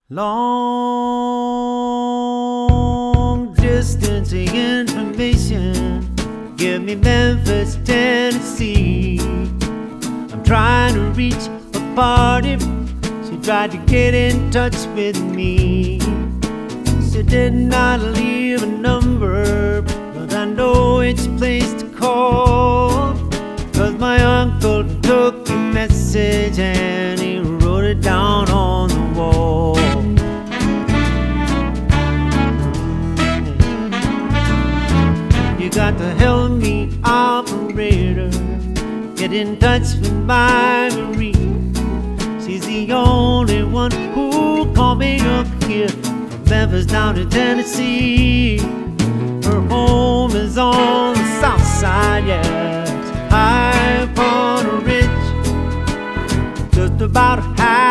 Long distance information. Give me Memphis, Tennessee. I'm trying to reach a party. She tried to get in touch with me. She did not leave a number, but I know which place to call. 'Cause my uncle took the message and he wrote it down on the wall. You got to help me, operator. Get in touch with Marguerite. She's the only one who called me up here from Memphis down to Tennessee. Her home is on the south side, yeah, it's high upon a ridge, just about half